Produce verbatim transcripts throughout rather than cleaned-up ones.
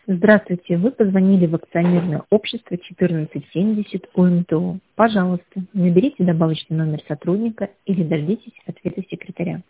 Здравствуйте, вы позвонили в акционерное общество четырнадцать семьдесят ОМТО. Пожалуйста, наберите добавочный номер сотрудника или дождитесь ответа секретаря.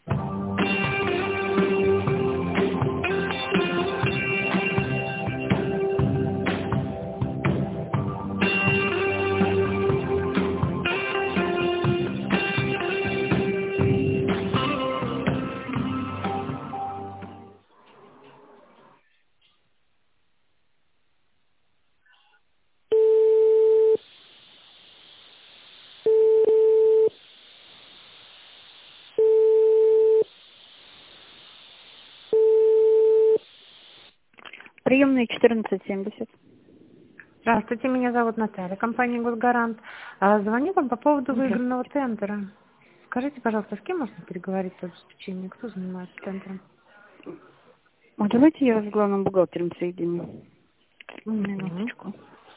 Приемная четырнадцать семьдесят. Здравствуйте, меня зовут Наталья, компания «Госгарант». А, Звоню вам по поводу выигранного тендера. Скажите, пожалуйста, с кем можно переговорить об обеспечении? Кто занимается тендером? А давайте я вас с главным бухгалтером соединю. Мгм. Минуточку.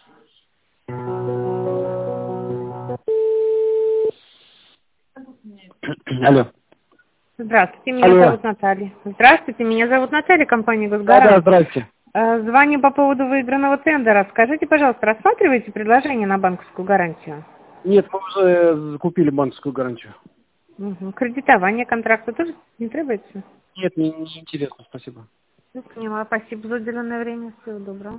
Алло. Здравствуйте, меня Алло. зовут Наталья. Здравствуйте, меня зовут Наталья, компания Да, да, «Госгарант». здрасте. А, Звоню по поводу выигранного тендера. Скажите, пожалуйста, рассматриваете предложение на банковскую гарантию? Нет, мы уже купили банковскую гарантию. Мгм. Кредитование контракта тоже не требуется? Нет, мне не интересно, спасибо. Ну, поняла. Спасибо за уделенное время. Всего доброго.